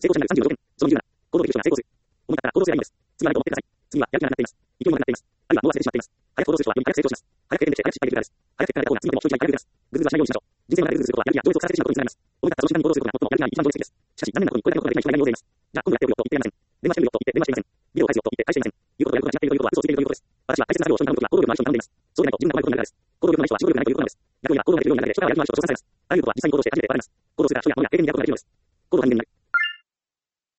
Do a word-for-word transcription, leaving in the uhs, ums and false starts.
成功しないさんじゅうの条件。そのにじゅうなな。行動できる人が成功する。思い立ったら行動すればいいのです。次は何かを持ってください。次はやる気がなくなっています。勢いもなくなっています。あるいはもう忘れてしまっています。早く行動する人はより早く成長します。早く経験できて早く失敗できるからです。早く結果が出た方が次の手も人一倍早く出ます。ぐずぐずはしないようにしましょう。人生の中でぐずぐずすることはやる気や情熱を腐らせてしまうことにつながります。思い立ったその瞬間に行動することが最もやる気があり一番情熱的です。しかし、残念なことにこれだけのことができない人が大勢います。じゃあ、今度やっておるよと言ってやりません。電話してみるよと言って電話していません。ビデオを返すよと言って返していません。言うこととやることが違っているということは嘘をついているということです。私は大切な作業を人に頼むときは行動力のある人に頼んでいます。そうでないと自分が悪いことになるからです。行動力のない人は仕事力がないということなのです。逆に言えば行動ができるようになるので人からやる気のある人と称賛されます。あらゆることは実際に行動して初めて得られます。行動するから人や物や経験に出会うことができるのです。